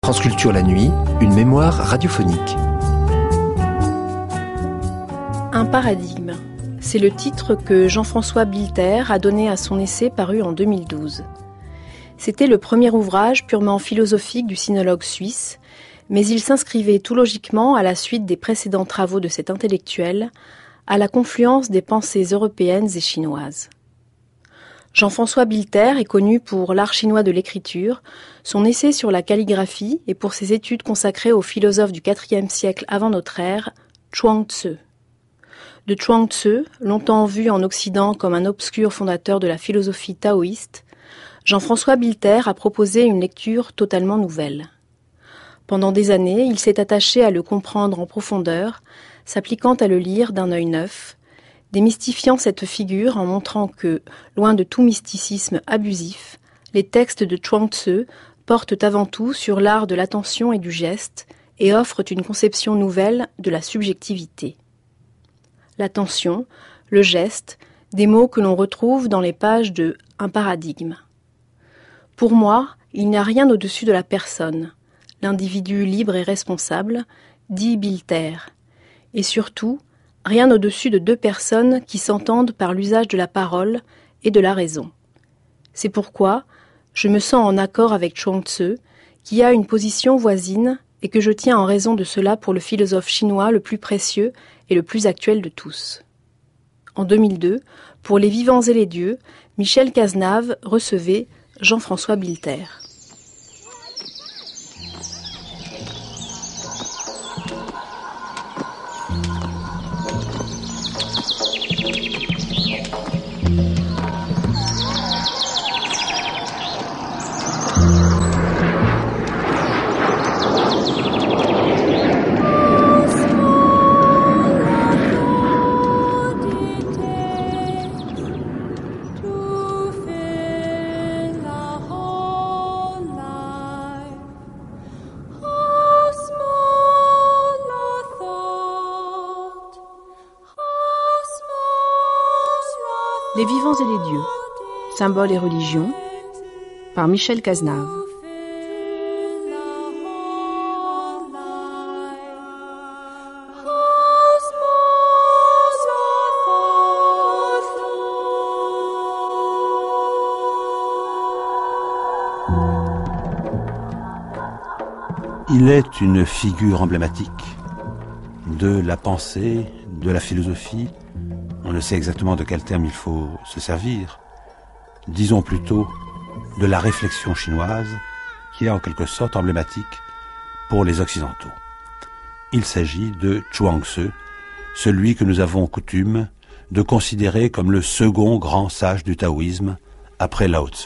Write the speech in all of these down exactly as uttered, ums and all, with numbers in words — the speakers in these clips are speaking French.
France Culture la nuit, une mémoire radiophonique. Un paradigme, c'est le titre que Jean-François Bilter a donné à son essai paru en deux mille douze. C'était le premier ouvrage purement philosophique du sinologue suisse, mais il s'inscrivait tout logiquement à la suite des précédents travaux de cet intellectuel, à la confluence des pensées européennes et chinoises. Jean-François Bilter est connu pour l'art chinois de l'écriture, son essai sur la calligraphie et pour ses études consacrées au philosophe du quatrième siècle avant notre ère, Chuang Tzu. De Chuang Tzu, longtemps vu en Occident comme un obscur fondateur de la philosophie taoïste, Jean-François Bilter a proposé une lecture totalement nouvelle. Pendant des années, il s'est attaché à le comprendre en profondeur, s'appliquant à le lire d'un œil neuf, démystifiant cette figure en montrant que, loin de tout mysticisme abusif, les textes de Chuang Tzu portent avant tout sur l'art de l'attention et du geste et offrent une conception nouvelle de la subjectivité. L'attention, le geste, des mots que l'on retrouve dans les pages de « Un paradigme ». Pour moi, il n'y a rien au-dessus de la personne, l'individu libre et responsable, dit Bilter, et surtout, rien au-dessus de deux personnes qui s'entendent par l'usage de la parole et de la raison. C'est pourquoi je me sens en accord avec Chuang Tzu, qui a une position voisine et que je tiens en raison de cela pour le philosophe chinois le plus précieux et le plus actuel de tous. En deux mille deux, pour Les Vivants et les Dieux, Michel Cazenave recevait Jean-François Bilter. Les Vivants et les Dieux, symboles et religion, par Michel Cazenave. Il est une figure emblématique de la pensée, de la philosophie. On ne sait exactement de quel terme il faut se servir. Disons plutôt de la réflexion chinoise, qui est en quelque sorte emblématique pour les Occidentaux. Il s'agit de Chuang Tzu, celui que nous avons coutume de considérer comme le second grand sage du taoïsme après Lao Tzu.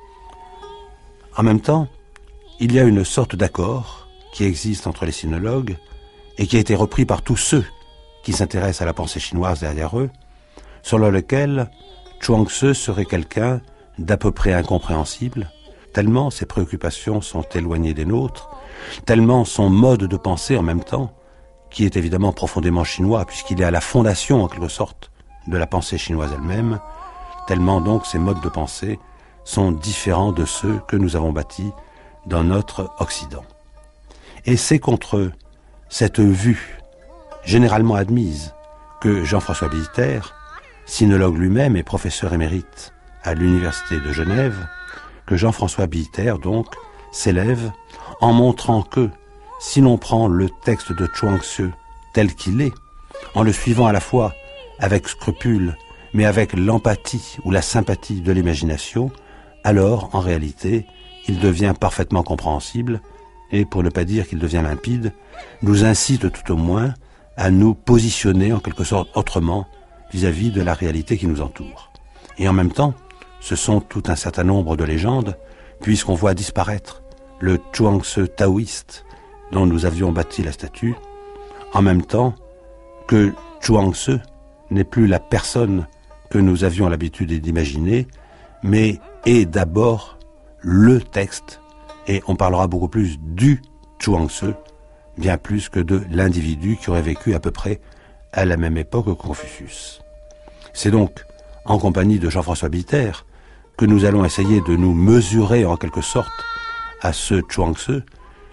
En même temps, il y a une sorte d'accord qui existe entre les sinologues et qui a été repris par tous ceux qui s'intéressent à la pensée chinoise derrière eux, selon lequel Chuang Tzu serait quelqu'un d'à peu près incompréhensible, tellement ses préoccupations sont éloignées des nôtres, tellement son mode de pensée en même temps, qui est évidemment profondément chinois, puisqu'il est à la fondation en quelque sorte de la pensée chinoise elle-même, tellement donc ces modes de pensée sont différents de ceux que nous avons bâtis dans notre Occident. Et c'est contre cette vue généralement admise que Jean-François Bilter, sinologue lui-même et professeur émérite à l'Université de Genève, que Jean-François Bilter, donc, s'élève en montrant que, si l'on prend le texte de Chuang Tzu tel qu'il est, en le suivant à la fois avec scrupule, mais avec l'empathie ou la sympathie de l'imagination, alors, en réalité, il devient parfaitement compréhensible, et pour ne pas dire qu'il devient limpide, nous incite tout au moins à nous positionner en quelque sorte autrement vis-à-vis de la réalité qui nous entoure. Et en même temps, ce sont tout un certain nombre de légendes, puisqu'on voit disparaître le Chuang Tzu taoïste dont nous avions bâti la statue, en même temps que Chuang Tzu n'est plus la personne que nous avions l'habitude d'imaginer, mais est d'abord le texte, et on parlera beaucoup plus du Chuang Tzu, bien plus que de l'individu qui aurait vécu à peu près à la même époque que Confucius. C'est donc en compagnie de Jean-François Bilter que nous allons essayer de nous mesurer en quelque sorte à ce Chuang Tzu,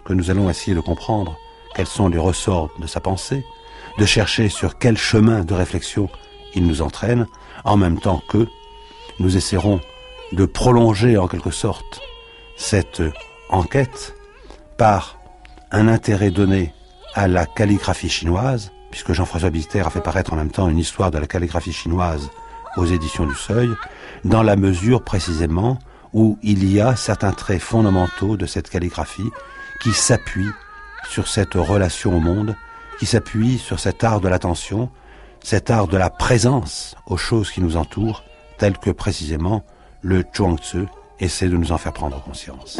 que nous allons essayer de comprendre quels sont les ressorts de sa pensée, de chercher sur quel chemin de réflexion il nous entraîne, en même temps que nous essaierons de prolonger en quelque sorte cette enquête par un intérêt donné à la calligraphie chinoise, puisque Jean-François Bilter a fait paraître en même temps une histoire de la calligraphie chinoise aux éditions du Seuil, dans la mesure précisément où il y a certains traits fondamentaux de cette calligraphie qui s'appuient sur cette relation au monde, qui s'appuient sur cet art de l'attention, cet art de la présence aux choses qui nous entourent, tel que précisément le Chuang-Tzu essaie de nous en faire prendre conscience.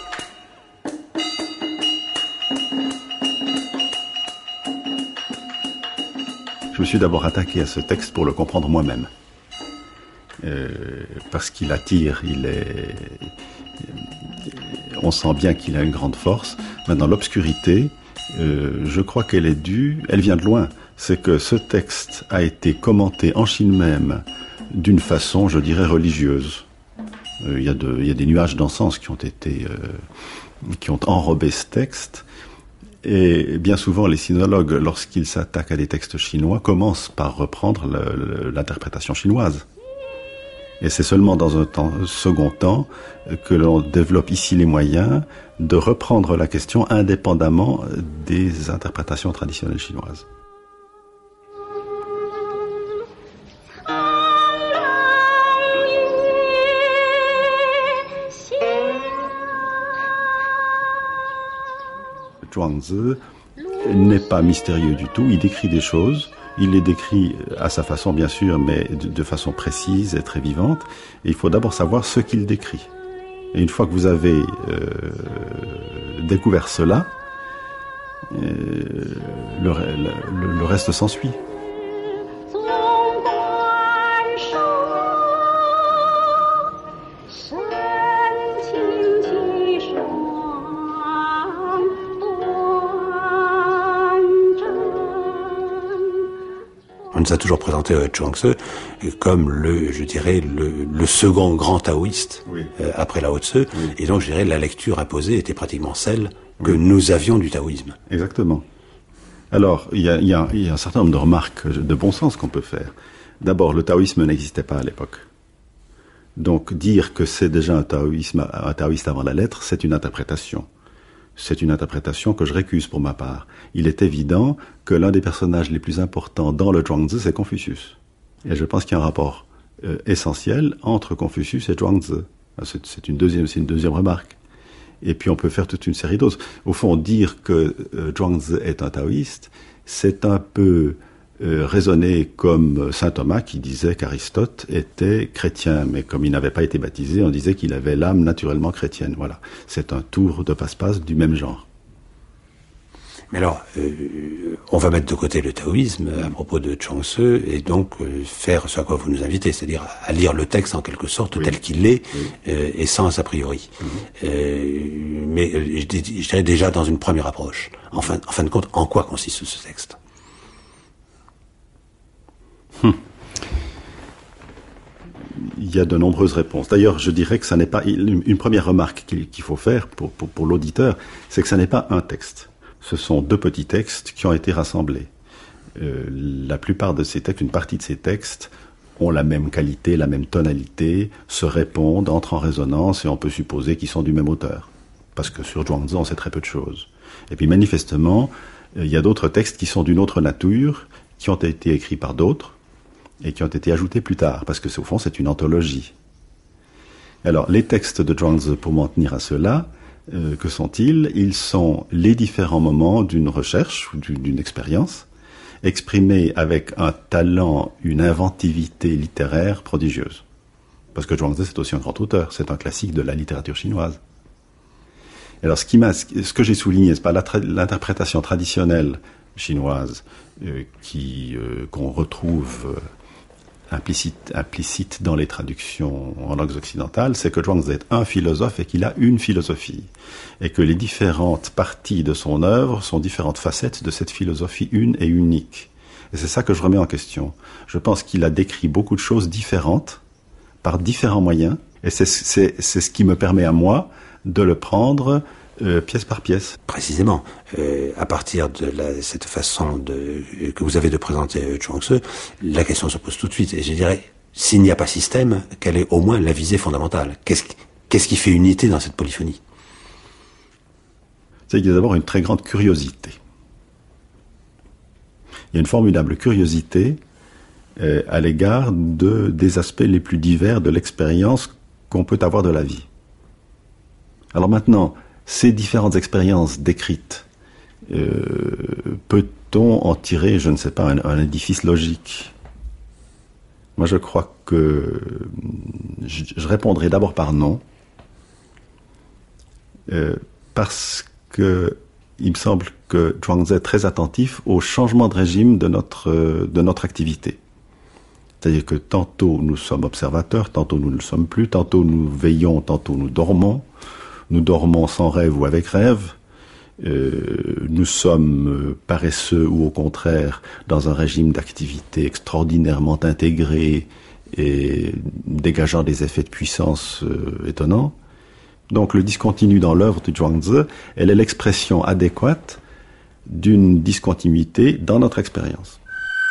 Je me suis d'abord attaqué à ce texte pour le comprendre moi-même. Euh, parce qu'il attire, il est... On sent bien qu'il a une grande force. Maintenant, l'obscurité, euh, je crois qu'elle est due, elle vient de loin. C'est que ce texte a été commenté en Chine même d'une façon, je dirais, religieuse. Euh, il y a de, il y a des nuages d'encens qui ont été, euh, qui ont enrobé ce texte. Et bien souvent, les sinologues, lorsqu'ils s'attaquent à des textes chinois, commencent par reprendre le, le, l'interprétation chinoise. Et c'est seulement dans un temps, second temps que l'on développe ici les moyens de reprendre la question indépendamment des interprétations traditionnelles chinoises. Chuang-Tzu n'est pas mystérieux du tout, il décrit des choses, il les décrit à sa façon bien sûr, mais de, de façon précise et très vivante, et il faut d'abord savoir ce qu'il décrit. Et une fois que vous avez euh, découvert cela, euh, le, le, le reste s'ensuit. On nous a toujours présenté euh, Chuang-Tzu comme le, je dirais, le, le second grand taoïste, oui. euh, après Lao Tzu. Oui. Et donc, je dirais, la lecture imposée était pratiquement celle que oui. nous avions du taoïsme. Exactement. Alors, il y a, il y a, il y a un certain nombre de remarques de bon sens qu'on peut faire. D'abord, le taoïsme n'existait pas à l'époque. Donc, dire que c'est déjà un taoïsme, un taoïste avant la lettre, c'est une interprétation. C'est une interprétation que je récuse pour ma part. Il est évident que l'un des personnages les plus importants dans le Chuang-Tzu, c'est Confucius. Et je pense qu'il y a un rapport euh, essentiel entre Confucius et Chuang-Tzu. C'est, c'est, une deuxième, c'est une deuxième remarque. Et puis on peut faire toute une série d'autres. Au fond, dire que euh, Chuang-Tzu est un taoïste, c'est un peu euh, raisonner comme saint Thomas qui disait qu'Aristote était chrétien. Mais comme il n'avait pas été baptisé, on disait qu'il avait l'âme naturellement chrétienne. Voilà. C'est un tour de passe-passe du même genre. Mais alors, euh, on va mettre de côté le taoïsme à propos de Chuang-Tzu et donc euh, faire ce à quoi vous nous invitez, c'est-à-dire à lire le texte en quelque sorte oui. tel qu'il est oui. euh, et sans a priori. Mm-hmm. Euh, mais euh, je, je dirais déjà dans une première approche. En fin, en fin de compte, en quoi consiste ce texte ? hum. Il y a de nombreuses réponses. D'ailleurs, je dirais que ça n'est pas une, une première remarque qu'il, qu'il faut faire pour, pour, pour l'auditeur, c'est que ça n'est pas un texte. Ce sont deux petits textes qui ont été rassemblés. Euh, la plupart de ces textes, une partie de ces textes, ont la même qualité, la même tonalité, se répondent, entrent en résonance et on peut supposer qu'ils sont du même auteur. Parce que sur Chuang-Tzu, on sait très peu de choses. Et puis manifestement, euh, il y a d'autres textes qui sont d'une autre nature, qui ont été écrits par d'autres et qui ont été ajoutés plus tard, parce que au fond, c'est une anthologie. Alors, les textes de Chuang-Tzu, pour m'en tenir à ceux-là, Euh, que sont-ils ? Ils sont les différents moments d'une recherche ou d'une, d'une expérience exprimés avec un talent, une inventivité littéraire prodigieuse. Parce que Chuang-Tzu, c'est aussi un grand auteur, c'est un classique de la littérature chinoise. Alors, ce, qui m'a, ce que j'ai souligné, c'est pas la tra- l'interprétation traditionnelle chinoise euh, qui, euh, qu'on retrouve euh, implicite, implicite dans les traductions en langues occidentales, c'est que Chuang-Tzu est un philosophe et qu'il a une philosophie. Et que les différentes parties de son œuvre sont différentes facettes de cette philosophie une et unique. Et c'est ça que je remets en question. Je pense qu'il a décrit beaucoup de choses différentes, par différents moyens, et c'est, c'est, c'est ce qui me permet à moi de le prendre euh, pièce par pièce. Précisément, euh, à partir de la, cette façon de, que vous avez de présenter euh, Chuang-Tzu, la question se pose tout de suite. Et je dirais, s'il n'y a pas système, quelle est au moins la visée fondamentale? Qu'est-ce, qu'est-ce qui fait unité dans cette polyphonie? C'est qu'il y a d'abord une très grande curiosité. Il y a une formidable curiosité euh, à l'égard de, des aspects les plus divers de l'expérience qu'on peut avoir de la vie. Alors maintenant, ces différentes expériences décrites, euh, peut-on en tirer, je ne sais pas, un, un édifice logique? Moi, je crois que je, je répondrai d'abord par non, euh, parce que il me semble que Chuang-Tzu est très attentif au changement de régime de notre, de notre activité. C'est-à-dire que tantôt nous sommes observateurs, tantôt nous ne le sommes plus, tantôt nous veillons, tantôt nous dormons, nous dormons sans rêve ou avec rêve, euh, nous sommes paresseux ou au contraire dans un régime d'activité extraordinairement intégré et dégageant des effets de puissance euh, étonnants. Donc le discontinu dans l'œuvre de Chuang-Tzu, elle est l'expression adéquate d'une discontinuité dans notre expérience.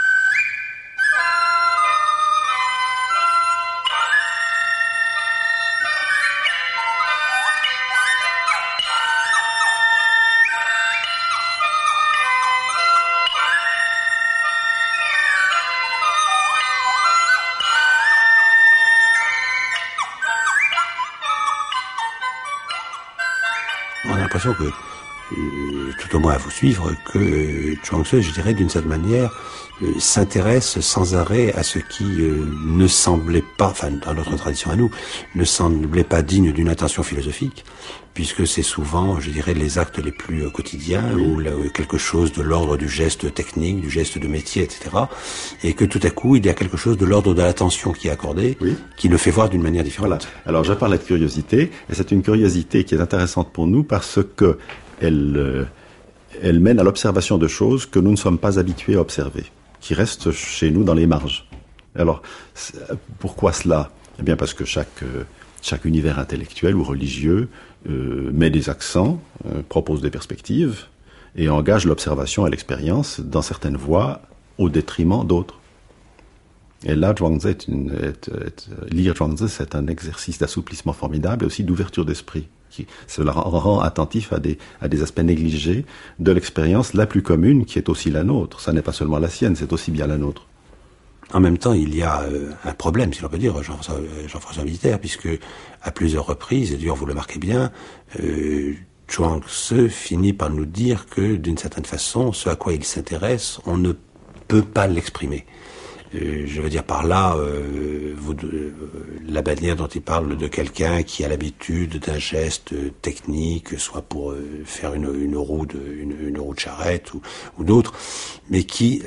On a l'impression que, euh, tout au moins à vous suivre, que euh, Chuang-Tzu, je dirais, d'une certaine manière, euh, s'intéresse sans arrêt à ce qui euh, ne semblait pas, enfin dans notre tradition à nous, ne semblait pas digne d'une attention philosophique, puisque c'est souvent, je dirais, les actes les plus euh, quotidiens, oui. ou là, quelque chose de l'ordre du geste technique, du geste de métier, et cetera. Et que tout à coup, il y a quelque chose de l'ordre de l'attention qui est accordé, oui. qui le fait voir d'une manière différente. Voilà. Alors je parlais de curiosité, et c'est une curiosité qui est intéressante pour nous parce que elle, euh, elle mène à l'observation de choses que nous ne sommes pas habitués à observer, qui restent chez nous dans les marges. Alors, pourquoi cela? Eh bien parce que chaque, euh, chaque univers intellectuel ou religieux euh, met des accents, euh, propose des perspectives, et engage l'observation et l'expérience dans certaines voies au détriment d'autres. Et là, Chuang-Tzu est une, est, est, lire Chuang-Tzu, c'est un exercice d'assouplissement formidable et aussi d'ouverture d'esprit. Qui, cela rend attentif à des, à des aspects négligés de l'expérience la plus commune, qui est aussi la nôtre. Ça n'est pas seulement la sienne, c'est aussi bien la nôtre. En même temps, il y a euh, un problème, si l'on peut dire, Jean-François, Jean-François Militaire, puisque à plusieurs reprises, et d'ailleurs vous le marquez bien, euh, Chuang-Tzu finit par nous dire que, d'une certaine façon, ce à quoi il s'intéresse, on ne peut pas l'exprimer. Euh, je veux dire par là, euh, vous, euh, la manière dont il parle de quelqu'un qui a l'habitude d'un geste technique, soit pour euh, faire une, une roue de une, une roue de charrette ou, ou d'autres, mais qui,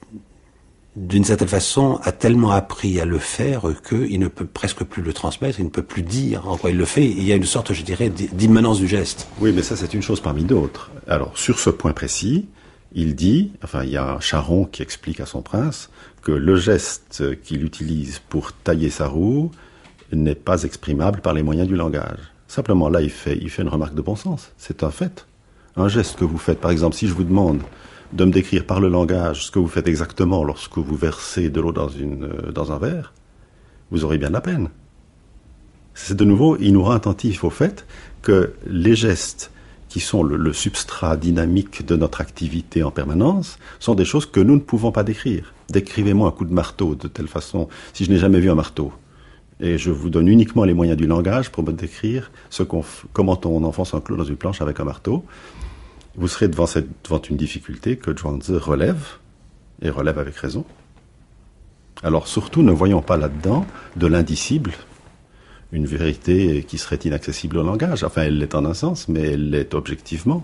d'une certaine façon, a tellement appris à le faire qu'il ne peut presque plus le transmettre, il ne peut plus dire en quoi il le fait. Il y a une sorte, je dirais, d'immanence du geste. Oui, mais ça, c'est une chose parmi d'autres. Alors, sur ce point précis, il dit, enfin, il y a Charon qui explique à son prince que le geste qu'il utilise pour tailler sa roue n'est pas exprimable par les moyens du langage. Simplement, là, il fait, il fait une remarque de bon sens. C'est un fait. Un geste que vous faites, par exemple, si je vous demande de me décrire par le langage ce que vous faites exactement lorsque vous versez de l'eau dans, une, dans un verre, vous aurez bien de la peine. C'est de nouveau, il nous rend attentifs au fait que les gestes qui sont le, le substrat dynamique de notre activité en permanence, sont des choses que nous ne pouvons pas décrire. Décrivez-moi un coup de marteau de telle façon, si je n'ai jamais vu un marteau. Et je vous donne uniquement les moyens du langage pour me décrire ce qu'on, comment on enfonce un clou dans une planche avec un marteau. Vous serez devant, cette, devant une difficulté que Chuang-Tzu relève, et relève avec raison. Alors surtout, ne voyons pas là-dedans de l'indicible, une vérité qui serait inaccessible au langage. Enfin, elle l'est en un sens, mais elle l'est objectivement.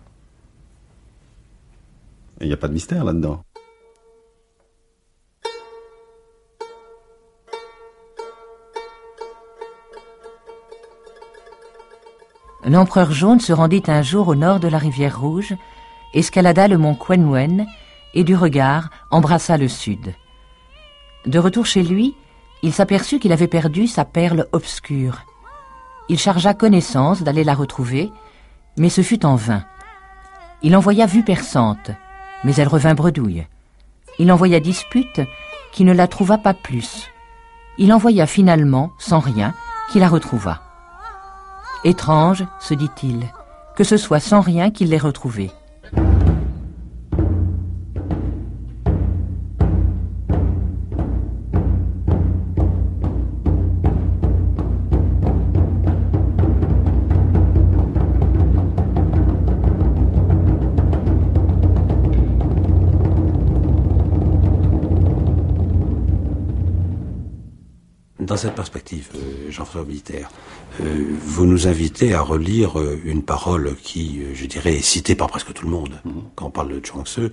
Il n'y a pas de mystère là-dedans. L'empereur jaune se rendit un jour au nord de la rivière Rouge, escalada le mont Quen-Wen et du regard embrassa le sud. De retour chez lui, il s'aperçut qu'il avait perdu sa perle obscure. Il chargea connaissance d'aller la retrouver Mais ce fut en vain. Il envoya vue perçante, mais elle revint bredouille. Il envoya dispute, qui ne la trouva pas plus. Il envoya finalement, sans rien, qui la retrouva. Étrange, se dit-il, que ce soit sans rien qu'il l'ait retrouvée. Dans cette perspective, euh, Jean-François Biliter, euh, vous nous invitez à relire euh, une parole qui, euh, je dirais, est citée par presque tout le monde. Mm-hmm. Quand on parle de Chuang Tzu,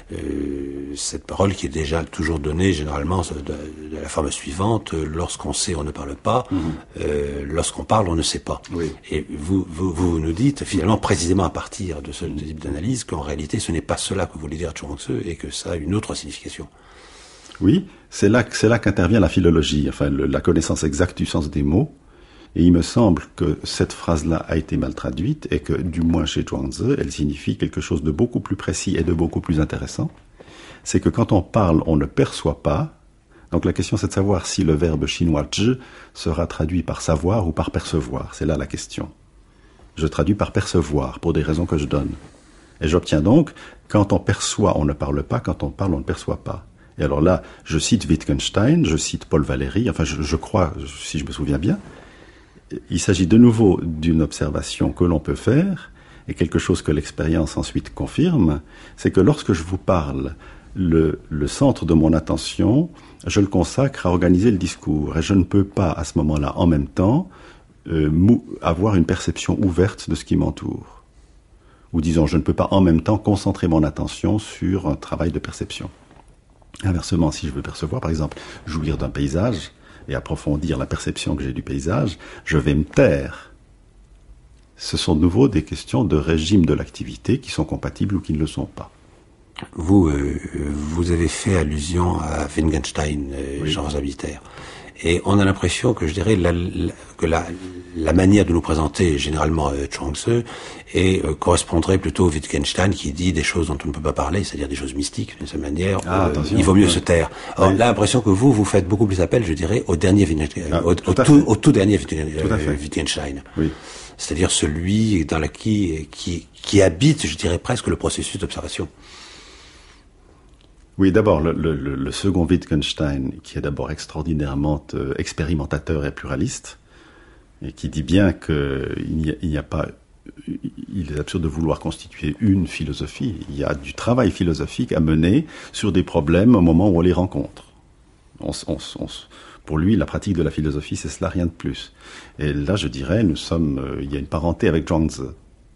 euh, cette parole qui est déjà toujours donnée généralement de, de la forme suivante: lorsqu'on sait, on ne parle pas; mm-hmm. euh, lorsqu'on parle, on ne sait pas. Oui. Et vous, vous, vous nous dites finalement, précisément à partir de ce type d'analyse, qu'en réalité, ce n'est pas cela que voulait dire Chuang Tzu et que ça a une autre signification. Oui, c'est là, c'est là qu'intervient la philologie, enfin le, la connaissance exacte du sens des mots. Et il me semble que cette phrase-là a été mal traduite et que, du moins chez Zhuangzi, elle signifie quelque chose de beaucoup plus précis et de beaucoup plus intéressant. C'est que quand on parle, on ne perçoit pas. Donc la question, c'est de savoir si le verbe chinois zhi sera traduit par savoir ou par percevoir. C'est là la question. Je traduis par percevoir, pour des raisons que je donne. Et j'obtiens donc, quand on perçoit, on ne parle pas; quand on parle, on ne perçoit pas. Et alors là, je cite Wittgenstein, je cite Paul Valéry, enfin je, je crois, si je me souviens bien, il s'agit de nouveau d'une observation que l'on peut faire, et quelque chose que l'expérience ensuite confirme, c'est que lorsque je vous parle, le, le centre de mon attention, je le consacre à organiser le discours, et je ne peux pas à ce moment-là, en même temps, euh, mou- avoir une perception ouverte de ce qui m'entoure. Ou disons, je ne peux pas en même temps concentrer mon attention sur un travail de perception. Inversement, si je veux percevoir, par exemple, jouir d'un paysage et approfondir la perception que j'ai du paysage, je vais me taire. Ce sont de nouveau des questions de régime de l'activité qui sont compatibles ou qui ne le sont pas. Vous, euh, vous avez fait allusion à Wittgenstein, euh, oui. Jean-François Biliter. Et on a l'impression que, je dirais, la, la, que la, la manière de nous présenter généralement euh, Chuang Tzu et euh, correspondrait plutôt au Wittgenstein qui dit des choses dont on ne peut pas parler, c'est-à-dire des choses mystiques d'une certaine manière. Ah, euh, il vaut mieux ouais. se taire. Alors, oui. Là, l'impression que vous, vous faites beaucoup plus appel, je dirais, au dernier Wittgenstein, ah, au, au, tout, au tout dernier euh, Wittgenstein. Oui. C'est-à-dire celui dans la qui, qui, qui habite, je dirais presque, le processus d'observation. Oui, d'abord, le, le, le second Wittgenstein, qui est d'abord extraordinairement euh, expérimentateur et pluraliste, et qui dit bien qu'il n'y a, il n'y a pas... Il est absurde de vouloir constituer une philosophie. Il y a du travail philosophique à mener sur des problèmes au moment où on les rencontre. On, on, on, pour lui, la pratique de la philosophie, c'est cela, rien de plus. Et là, je dirais, nous sommes... Euh, il y a une parenté avec Zhuangzi.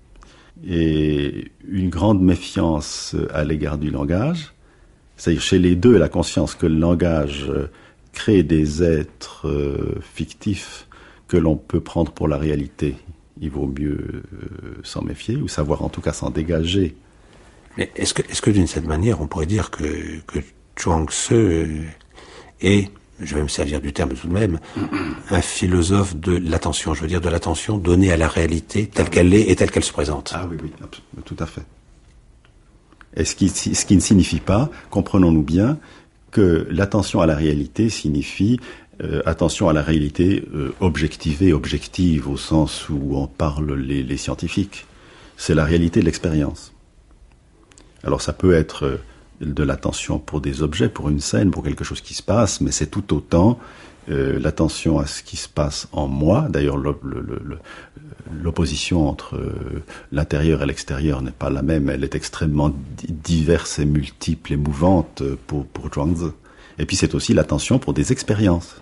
Et une grande méfiance à l'égard du langage. C'est-à-dire, chez les deux, la conscience que le langage crée des êtres euh, fictifs que l'on peut prendre pour la réalité. Il vaut mieux euh, s'en méfier, ou savoir en tout cas s'en dégager. Mais est-ce que, est-ce que d'une certaine manière, on pourrait dire que, que Chuang Tzu est, je vais me servir du terme tout de même, un philosophe de l'attention, je veux dire de l'attention donnée à la réalité telle qu'elle est et telle qu'elle se présente. Ah oui, oui, tout à fait. Et ce qui, ce qui ne signifie pas, comprenons-nous bien, que l'attention à la réalité signifie euh, attention à la réalité euh, objectivée, objective, au sens où on parle les, les scientifiques. C'est la réalité de l'expérience. Alors ça peut être euh, de l'attention pour des objets, pour une scène, pour quelque chose qui se passe, mais c'est tout autant euh, l'attention à ce qui se passe en moi. D'ailleurs, le, le, le, l'opposition entre euh, l'intérieur et l'extérieur n'est pas la même. Elle est extrêmement diverse et multiple et mouvante pour, pour Zhuangzi. Et puis c'est aussi l'attention pour des expériences.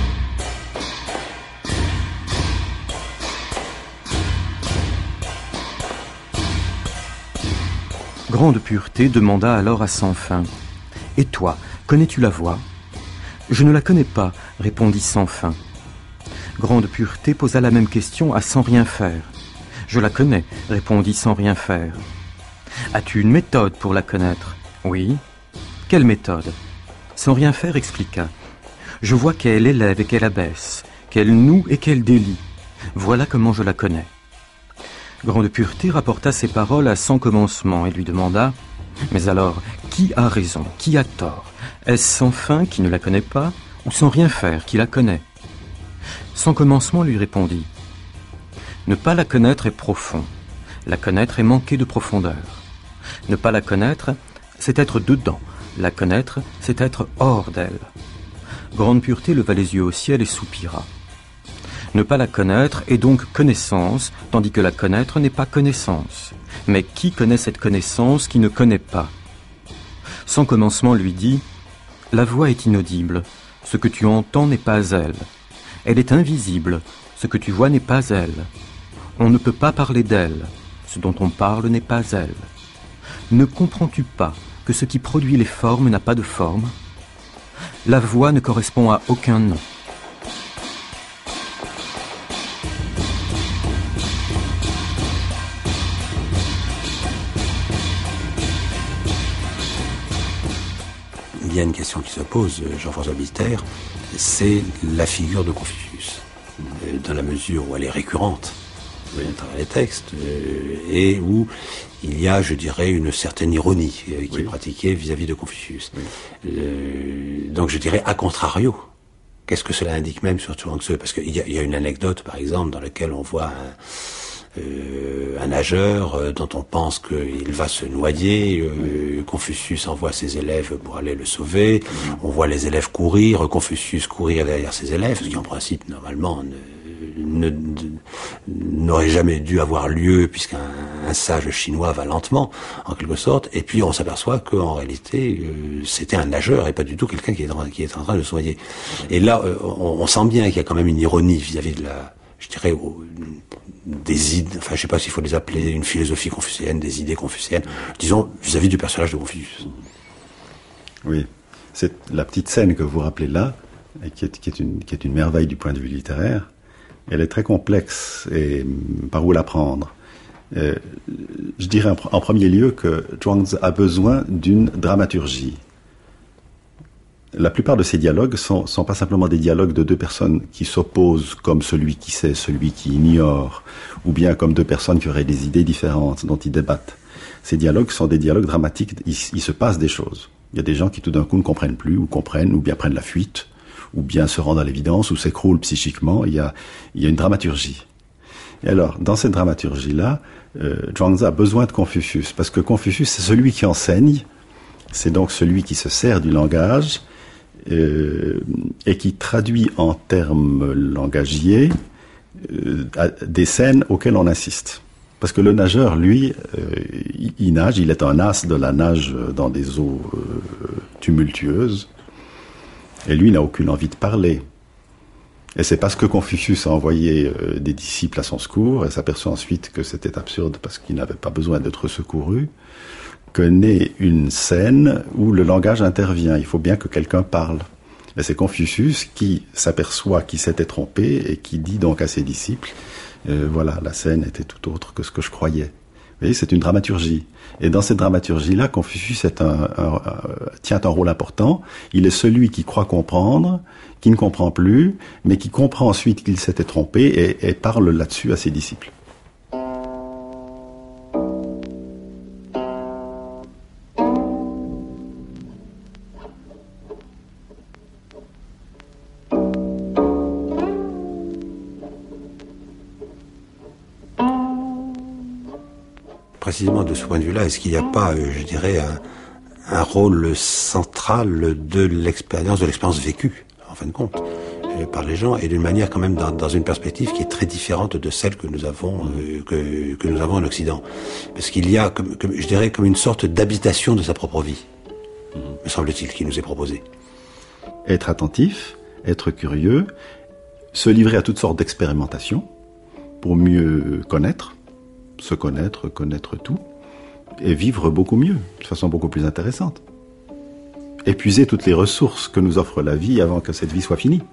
Grande Pureté demanda alors à Sans Fin: « Et toi, connais-tu la voix ?» ?»« Je ne la connais pas, » répondit Sans Fin. Grande Pureté posa la même question à Sans Rien Faire. « Je la connais, » répondit Sans Rien Faire. « As-tu une méthode pour la connaître ?»« Oui. »« Quelle méthode ?» Sans Rien Faire expliqua. « Je vois qu'elle élève et qu'elle abaisse, qu'elle noue et qu'elle délie. Voilà comment je la connais. » Grande Pureté rapporta ces paroles à Sans Commencement et lui demanda « Mais alors, qui a raison, qui a tort? Est-ce Sans Fin qui ne la connaît pas, ou Sans Rien Faire qui la connaît ?» Sans Commencement lui répondit « Ne pas la connaître est profond, la connaître est manquer de profondeur. Ne pas la connaître, c'est être dedans, la connaître, c'est être hors d'elle. » Grande Pureté leva les yeux au ciel et soupira. Ne pas la connaître est donc connaissance, tandis que la connaître n'est pas connaissance. Mais qui connaît cette connaissance qui ne connaît pas? Sans Commencement lui dit « La voix est inaudible, ce que tu entends n'est pas elle. Elle est invisible, ce que tu vois n'est pas elle. On ne peut pas parler d'elle, ce dont on parle n'est pas elle. Ne comprends-tu pas que ce qui produit les formes n'a pas de forme? La voix ne correspond à aucun nom. » Il y a une question qui se pose, Jean-François Bilter, c'est la figure de Confucius, dans la mesure où elle est récurrente oui. à travers les textes, et où il y a, je dirais, une certaine ironie qui oui. est pratiquée vis-à-vis de Confucius. Oui. Euh, donc je dirais, à contrario, qu'est-ce que cela indique même sur Chuang Tzu? Parce qu'il y, y a une anecdote, par exemple, dans laquelle on voit un... Euh, un nageur euh, dont on pense qu'il va se noyer. Euh, Confucius envoie ses élèves pour aller le sauver. On voit les élèves courir, Confucius courir derrière ses élèves, ce qui en principe normalement ne, ne, n'aurait jamais dû avoir lieu puisqu'un un sage chinois va lentement, en quelque sorte. Et puis on s'aperçoit qu'en réalité euh, c'était un nageur et pas du tout quelqu'un qui est en, qui est en train de se noyer. Et là, euh, on, on sent bien qu'il y a quand même une ironie vis-à-vis de la, je dirais, au, des idées, enfin je sais pas s'il faut les appeler une philosophie confucéenne, des idées confucéennes, disons vis-à-vis du personnage de Confucius. Oui, c'est la petite scène que vous rappelez là, et qui est, qui est une, qui est une merveille du point de vue littéraire. Elle est très complexe, et par où la prendre? euh, Je dirais en, en premier lieu que Zhuangzi a besoin d'une dramaturgie. La plupart de ces dialogues sont, sont pas simplement des dialogues de deux personnes qui s'opposent comme celui qui sait, celui qui ignore, ou bien comme deux personnes qui auraient des idées différentes dont ils débattent. Ces dialogues sont des dialogues dramatiques, il, il se passe des choses. Il y a des gens qui tout d'un coup ne comprennent plus, ou comprennent, ou bien prennent la fuite, ou bien se rendent à l'évidence, ou s'écroulent psychiquement. Il y a, il y a une dramaturgie. Et alors, dans cette dramaturgie-là, euh, Zhuangzi a besoin de Confucius, parce que Confucius, c'est celui qui enseigne, c'est donc celui qui se sert du langage, Euh, et qui traduit en termes langagiers euh, des scènes auxquelles on insiste. Parce que le nageur, lui, euh, il, il nage, il est un as de la nage dans des eaux euh, tumultueuses, et lui n'a aucune envie de parler. Et c'est parce que Confucius a envoyé euh, des disciples à son secours, et s'aperçoit ensuite que c'était absurde parce qu'il n'avait pas besoin d'être secouru, que naît une scène où le langage intervient. Il faut bien que quelqu'un parle. Et c'est Confucius qui s'aperçoit qu'il s'était trompé et qui dit donc à ses disciples euh, voilà, la scène était tout autre que ce que je croyais. Vous voyez, c'est une dramaturgie. Et dans cette dramaturgie-là, Confucius est un, un, un, tient un rôle important. Il est celui qui croit comprendre, qui ne comprend plus, mais qui comprend ensuite qu'il s'était trompé et, et parle là-dessus à ses disciples. Précisément de ce point de vue-là, est-ce qu'il n'y a pas, euh, je dirais, un, un rôle central de l'expérience, de l'expérience vécue, en fin de compte, euh, par les gens, et d'une manière quand même dans, dans une perspective qui est très différente de celle que nous avons, euh, que, que nous avons en Occident, parce qu'il y a, comme, comme, je dirais, comme une sorte d'habitation de sa propre vie, me semble-t-il, qui nous est proposée. Être attentif, être curieux, se livrer à toutes sortes d'expérimentations pour mieux connaître. Se connaître, connaître tout, et vivre beaucoup mieux, de façon beaucoup plus intéressante. Épuiser toutes les ressources que nous offre la vie avant que cette vie soit finie,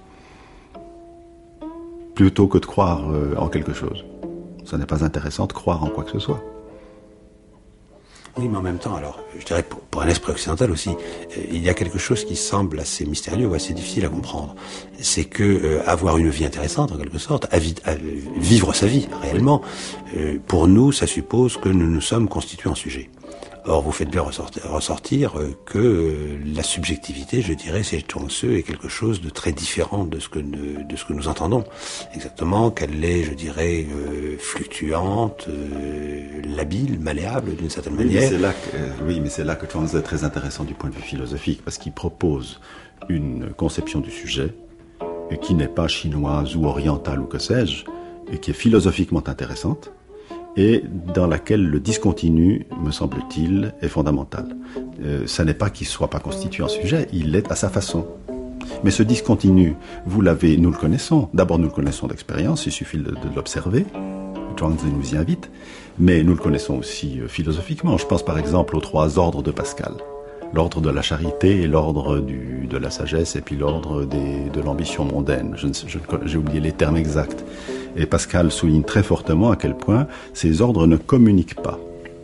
plutôt que de croire euh, en quelque chose. Ce n'est pas intéressant de croire en quoi que ce soit. Oui, mais en même temps, alors, je dirais pour, pour un esprit occidental aussi, euh, il y a quelque chose qui semble assez mystérieux ou assez difficile à comprendre. C'est que euh, avoir une vie intéressante, en quelque sorte, à, vi- à vivre sa vie réellement, euh, pour nous, ça suppose que nous nous sommes constitués en sujet. Or, vous faites bien ressortir, ressortir euh, que euh, la subjectivité, je dirais, chez Chuang Tzu est quelque chose de très différent de ce que ne, de ce que nous entendons. Exactement, qu'elle est, je dirais, euh, fluctuante, euh, labile, malléable d'une certaine oui, manière. Mais c'est là que, euh, oui, mais c'est là que Chuang Tzu est très intéressant du point de vue philosophique, parce qu'il propose une conception du sujet et qui n'est pas chinoise ou orientale ou que sais-je, et qui est philosophiquement intéressante, et dans laquelle le discontinu, me semble-t-il, est fondamental. Euh, ça n'est pas qu'il ne soit pas constitué en sujet, il l'est à sa façon. Mais ce discontinu, vous l'avez, nous le connaissons. D'abord, nous le connaissons d'expérience, il suffit de, de l'observer. Chuang Tzu nous y invite. Mais nous le connaissons aussi euh, philosophiquement. Je pense par exemple aux trois ordres de Pascal. L'ordre de la charité, l'ordre du, de la sagesse et puis l'ordre des, de l'ambition mondaine. Je, je, j'ai oublié les termes exacts. Et Pascal souligne très fortement à quel point ces ordres ne communiquent pas.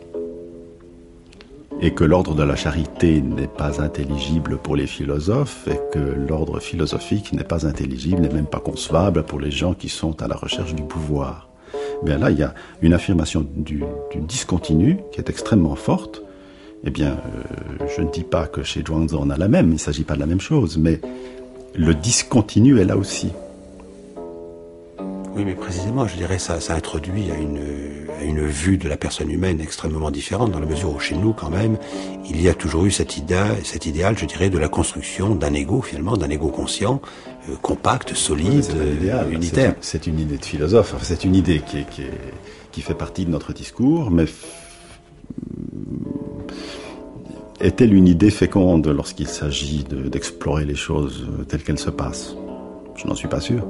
Et que l'ordre de la charité n'est pas intelligible pour les philosophes et que l'ordre philosophique n'est pas intelligible, n'est même pas concevable pour les gens qui sont à la recherche du pouvoir. Bien là, il y a une affirmation du, du discontinu qui est extrêmement forte. Eh bien, euh, je ne dis pas que chez Chuang Tzu on a la même, il ne s'agit pas de la même chose, mais le discontinu est là aussi. Oui, mais précisément, je dirais, ça, ça introduit à une, à une vue de la personne humaine extrêmement différente, dans la mesure où chez nous, quand même, il y a toujours eu cet idéal, cet idéal, je dirais, de la construction d'un ego, finalement, d'un ego conscient, euh, compact, solide, oui, idéal, unitaire. C'est, c'est une idée de philosophe, enfin, c'est une idée qui, est, qui, est, qui fait partie de notre discours, mais est-elle une idée féconde lorsqu'il s'agit de, d'explorer les choses telles qu'elles se passent? Je n'en suis pas sûr.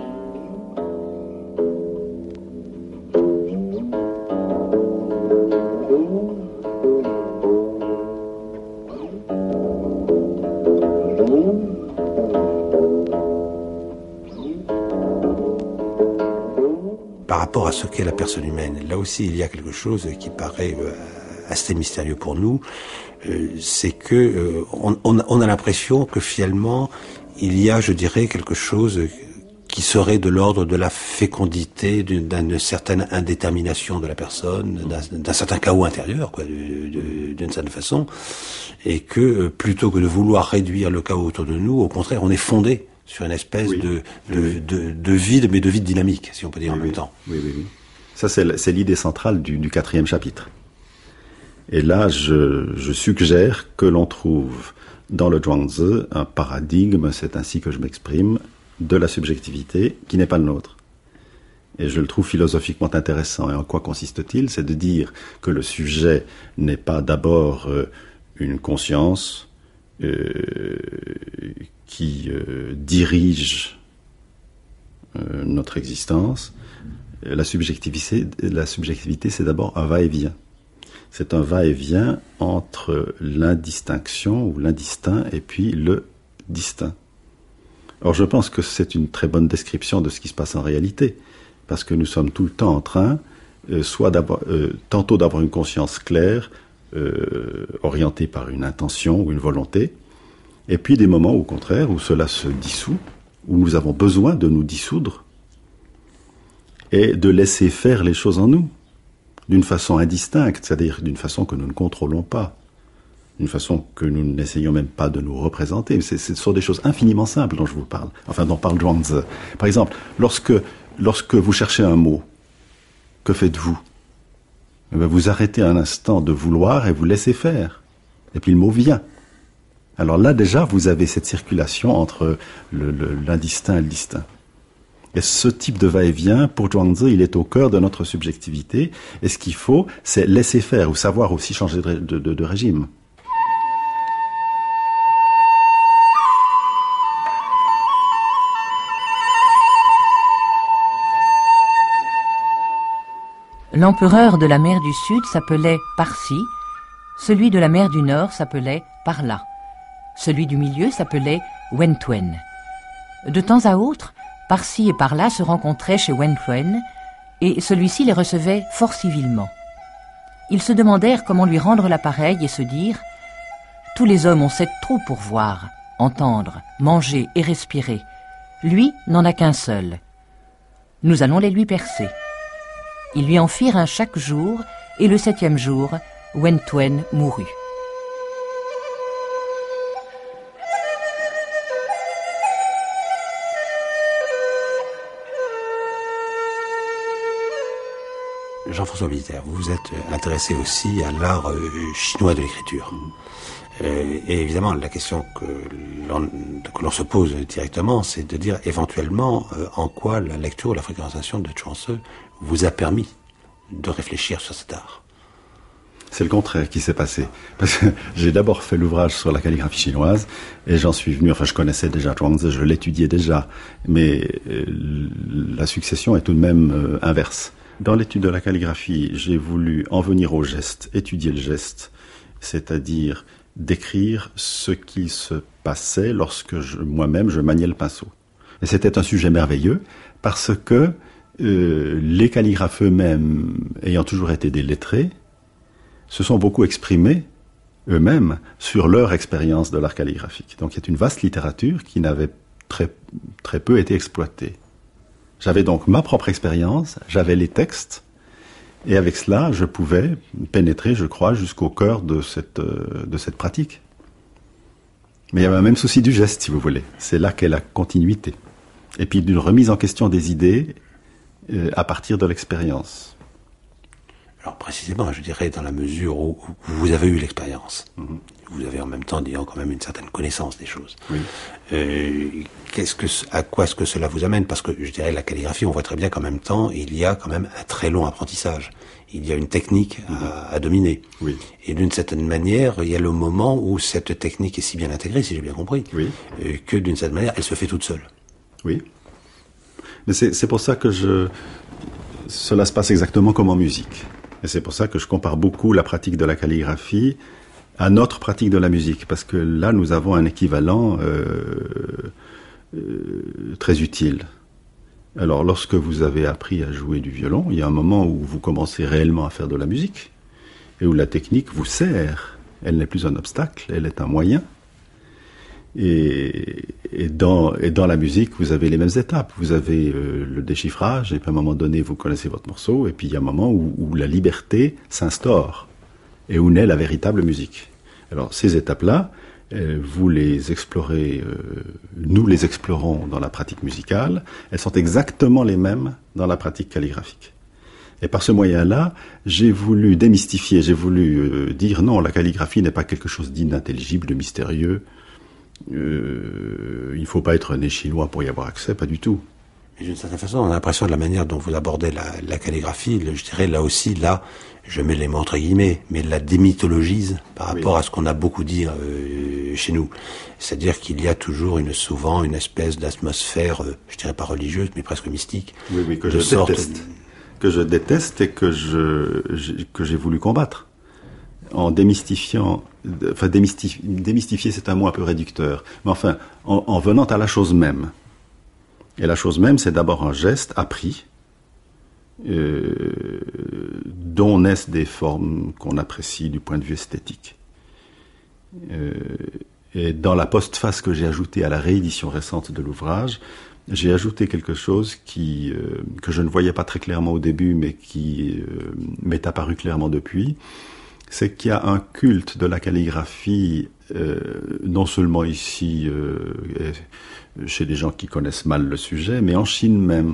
Par rapport à ce qu'est la personne humaine, là aussi il y a quelque chose qui paraît euh, assez mystérieux pour nous, euh, c'est que euh, on, on, on a l'impression que finalement il y a, je dirais, quelque chose qui serait de l'ordre de la fécondité, d'une, d'une certaine indétermination de la personne, d'un, d'un certain chaos intérieur, quoi, de, de, d'une certaine façon, et que euh, plutôt que de vouloir réduire le chaos autour de nous, au contraire, on est fondé sur une espèce oui. de, de, oui. de, de vide, mais de vide dynamique, si on peut dire oui, en oui. même temps. Oui, oui, oui. Ça, c'est, c'est l'idée centrale du, du quatrième chapitre. Et là, je, je suggère que l'on trouve dans le Chuang Tzu un paradigme, c'est ainsi que je m'exprime, de la subjectivité qui n'est pas le nôtre. Et je le trouve philosophiquement intéressant. Et en quoi consiste-t-il? C'est de dire que le sujet n'est pas d'abord euh, une conscience euh, qui euh, dirige euh, notre existence. La subjectivité, la subjectivité, c'est d'abord un va-et-vient. C'est un va-et-vient entre l'indistinction ou l'indistinct et puis le distinct. Or, je pense que c'est une très bonne description de ce qui se passe en réalité, parce que nous sommes tout le temps en train, euh, soit d'avoir, euh, tantôt d'avoir une conscience claire, euh, orientée par une intention ou une volonté, et puis des moments, au contraire, où cela se dissout, où nous avons besoin de nous dissoudre et de laisser faire les choses en nous, d'une façon indistincte, c'est-à-dire d'une façon que nous ne contrôlons pas, d'une façon que nous n'essayons même pas de nous représenter. C'est, ce sont des choses infiniment simples dont je vous parle, enfin dont parle Chuang Tzu. Par exemple, lorsque, lorsque vous cherchez un mot, que faites-vous? Eh bien, vous arrêtez un instant de vouloir et vous laissez faire. Et puis le mot vient. Alors là, déjà, vous avez cette circulation entre le, le, l'indistinct et le distinct. Et ce type de va-et-vient, pour Chuang Tzu, il est au cœur de notre subjectivité. Et ce qu'il faut, c'est laisser faire, ou savoir aussi changer de, de, de, de régime. L'empereur de la mer du Sud s'appelait Parsi, celui de la mer du Nord s'appelait Parla, celui du milieu s'appelait Wentwen. De temps à autre, Parsi et Parla se rencontraient chez Wentwen, et celui-ci les recevait fort civilement. ils se demandèrent comment lui rendre l'appareil et se dirent « Tous les hommes ont sept trous pour voir, entendre, manger et respirer. Lui n'en a qu'un seul. Nous allons les lui percer. » Ils lui en firent un chaque jour, et le septième jour, Wen Tuen mourut. Jean-François Billiter, vous vous êtes intéressé aussi à l'art euh, chinois de l'écriture. Euh, et évidemment, la question que l'on, que l'on se pose directement, c'est de dire éventuellement euh, en quoi la lecture ou la fréquentation de Chuang Tzu vous a permis de réfléchir sur cet art. C'est le contraire qui s'est passé. Parce que j'ai d'abord fait l'ouvrage sur la calligraphie chinoise et j'en suis venu, enfin je connaissais déjà Chuang Tzu, je l'étudiais déjà, mais euh, la succession est tout de même euh, inverse. Dans l'étude de la calligraphie, j'ai voulu en venir au geste, étudier le geste, c'est-à-dire décrire ce qui se passait lorsque je, moi-même je maniais le pinceau. Et c'était un sujet merveilleux parce que euh, les calligraphes eux-mêmes, ayant toujours été des lettrés, se sont beaucoup exprimés eux-mêmes sur leur expérience de l'art calligraphique. Donc il y a une vaste littérature qui n'avait très, très peu été exploitée. J'avais donc ma propre expérience, j'avais les textes, et avec cela, je pouvais pénétrer, je crois, jusqu'au cœur de cette, euh, de cette pratique. Mais il y avait un même souci du geste, si vous voulez. C'est là qu'est la continuité. Et puis d'une remise en question des idées euh, à partir de l'expérience. Alors précisément, je dirais, dans la mesure où vous avez eu l'expérience, mmh. vous avez en même temps, disons, quand même une certaine connaissance des choses. Oui. Euh, qu'est-ce que, à quoi est-ce que cela vous amène? Parce que je dirais, la calligraphie, on voit très bien qu'en même temps, il y a quand même un très long apprentissage. Il y a une technique mmh. à, à dominer. Oui. Et d'une certaine manière, il y a le moment où cette technique est si bien intégrée, si j'ai bien compris, oui. euh, que d'une certaine manière, elle se fait toute seule. Oui. Mais c'est, c'est pour ça que je, cela se passe exactement comme en musique. Et c'est pour ça que je compare beaucoup la pratique de la calligraphie à notre pratique de la musique, parce que là, nous avons un équivalent euh, euh, très utile. Alors, lorsque vous avez appris à jouer du violon, il y a un moment où vous commencez réellement à faire de la musique, et où la technique vous sert. Elle n'est plus un obstacle, elle est un moyen. Et, et, dans, et dans la musique, vous avez les mêmes étapes. Vous avez euh, le déchiffrage, et puis à un moment donné, vous connaissez votre morceau, et puis il y a un moment où, où la liberté s'instaure, et où naît la véritable musique. Alors ces étapes-là, euh, vous les explorez, euh, nous les explorons dans la pratique musicale, elles sont exactement les mêmes dans la pratique calligraphique. Et par ce moyen-là, j'ai voulu démystifier, j'ai voulu euh, dire non, la calligraphie n'est pas quelque chose d'inintelligible, de mystérieux. Euh, il ne faut pas être né chinois pour y avoir accès, pas du tout. Mais d'une certaine façon, on a l'impression de la manière dont vous abordez la, la calligraphie, le, je dirais là aussi, là, je mets les mots entre guillemets, mais la démythologise par rapport oui. à ce qu'on a beaucoup dit euh, chez nous. C'est-à-dire qu'il y a toujours une, souvent une espèce d'atmosphère, euh, je dirais pas religieuse, mais presque mystique. Oui, oui, que je sorte déteste. De... Que je déteste et que je, je que j'ai voulu combattre. En démystifiant, enfin démystifier, démystifier c'est un mot un peu réducteur, mais enfin, en, en venant à la chose même. Et la chose même, c'est d'abord un geste appris, euh, dont naissent des formes qu'on apprécie du point de vue esthétique. Euh, et dans la postface que j'ai ajoutée à la réédition récente de l'ouvrage, j'ai ajouté quelque chose qui, euh, que je ne voyais pas très clairement au début, mais qui euh, m'est apparu clairement depuis. C'est qu'il y a un culte de la calligraphie, euh, non seulement ici, euh, chez des gens qui connaissent mal le sujet, mais en Chine même.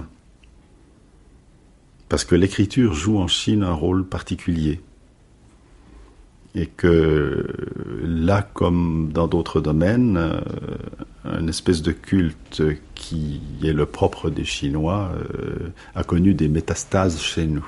Parce que l'écriture joue en Chine un rôle particulier. Et que là, comme dans d'autres domaines, euh, une espèce de culte qui est le propre des Chinois euh, a connu des métastases chez nous.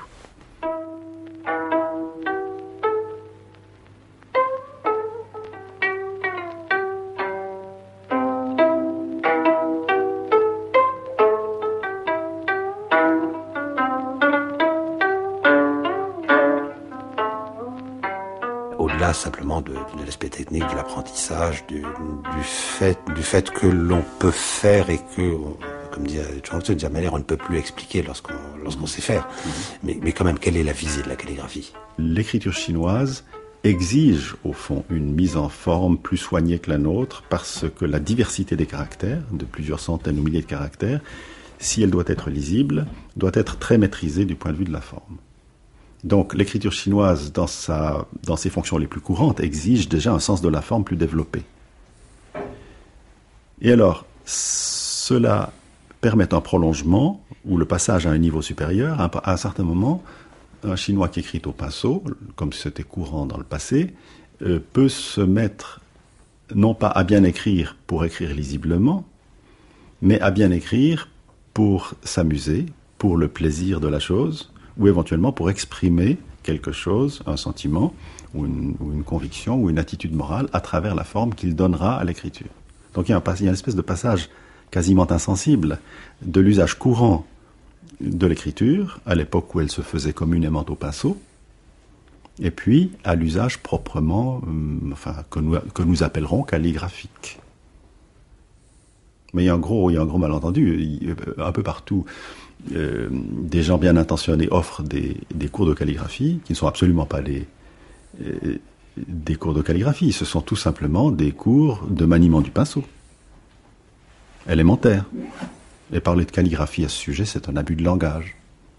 Au-delà simplement de, de l'aspect technique de l'apprentissage, du, du fait, du fait que l'on peut faire et que, que comme disait John Hopson, de manière on ne peut plus expliquer lorsqu'on, lorsqu'on sait faire. Mais, mais quand même, quelle est la visée de la calligraphie? L'écriture chinoise exige, au fond, une mise en forme plus soignée que la nôtre, parce que la diversité des caractères, de plusieurs centaines ou milliers de caractères, si elle doit être lisible, doit être très maîtrisée du point de vue de la forme. Donc l'écriture chinoise, dans, sa, dans ses fonctions les plus courantes, exige déjà un sens de la forme plus développé. Et alors, cela permet un prolongement, ou le passage à un niveau supérieur. À un certain moment, un Chinois qui écrit au pinceau, comme c'était courant dans le passé, euh, peut se mettre, non pas à bien écrire pour écrire lisiblement, mais à bien écrire pour s'amuser, pour le plaisir de la chose, ou éventuellement pour exprimer quelque chose, un sentiment, ou une, ou une conviction, ou une attitude morale, à travers la forme qu'il donnera à l'écriture. Donc il y a, un, il y a une espèce de passage quasiment insensible de l'usage courant de l'écriture, à l'époque où elle se faisait communément au pinceau, et puis à l'usage proprement, euh, enfin, que nous, que nous appellerons calligraphique. Mais il y a un gros, il y a un gros malentendu. Un peu partout, euh, des gens bien intentionnés offrent des, des cours de calligraphie qui ne sont absolument pas des, euh, des cours de calligraphie. Ce sont tout simplement des cours de maniement du pinceau, élémentaires. Et parler de calligraphie à ce sujet, c'est un abus de langage.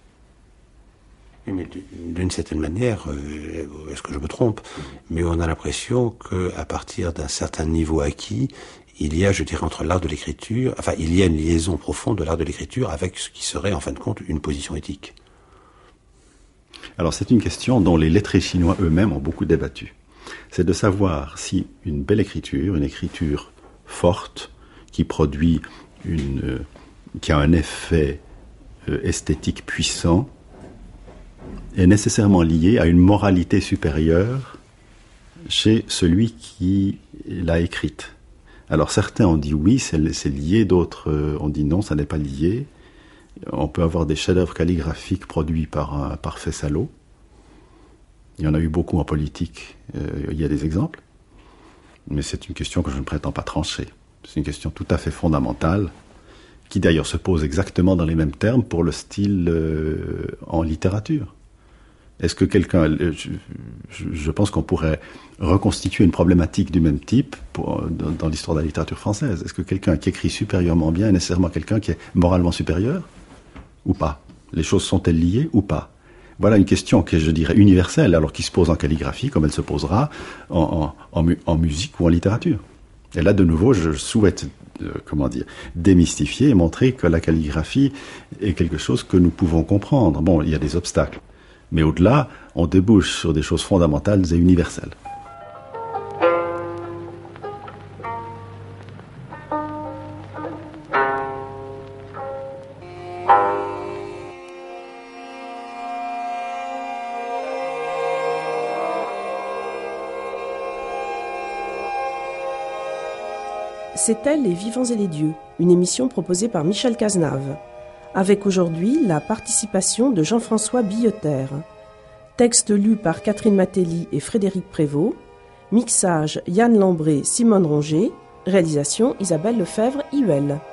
Oui, mais d'une certaine manière, euh, est-ce que je me trompe, mais on a l'impression qu'à partir d'un certain niveau acquis, il y a, je dirais, entre l'art de l'écriture, enfin, il y a une liaison profonde de l'art de l'écriture avec ce qui serait, en fin de compte, une position éthique. Alors, c'est une question dont les lettrés chinois eux-mêmes ont beaucoup débattu. C'est de savoir si une belle écriture, une écriture forte, qui produit une, euh, qui a un effet euh, esthétique puissant, est nécessairement liée à une moralité supérieure chez celui qui l'a écrite. Alors certains ont dit oui, c'est, c'est lié, d'autres euh, ont dit non, ça n'est pas lié. On peut avoir des chefs-d'œuvre calligraphiques produits par un parfait salaud. Il y en a eu beaucoup en politique, euh, il y a des exemples. Mais c'est une question que je ne prétends pas trancher. C'est une question tout à fait fondamentale, qui d'ailleurs se pose exactement dans les mêmes termes pour le style euh, en littérature. Est-ce que quelqu'un... Je, je pense qu'on pourrait reconstituer une problématique du même type pour, dans, dans l'histoire de la littérature française. Est-ce que quelqu'un qui écrit supérieurement bien est nécessairement quelqu'un qui est moralement supérieur ou pas? Les choses sont-elles liées ou pas? Voilà une question qui est, je dirais, universelle, alors qui se pose en calligraphie comme elle se posera en, en, en, en musique ou en littérature. Et là, de nouveau, je souhaite, euh, comment dire, démystifier et montrer que la calligraphie est quelque chose que nous pouvons comprendre. Bon, il y a des obstacles. Mais au-delà, on débouche sur des choses fondamentales et universelles. C'était Les Vivants et les Dieux, une émission proposée par Michel Cazenave, avec aujourd'hui la participation de Jean-François Billeter. Texte lu par Catherine Matteli et Frédéric Prévost, mixage Yann Lambré, Simone Ronger, réalisation Isabelle Lefebvre-Huel.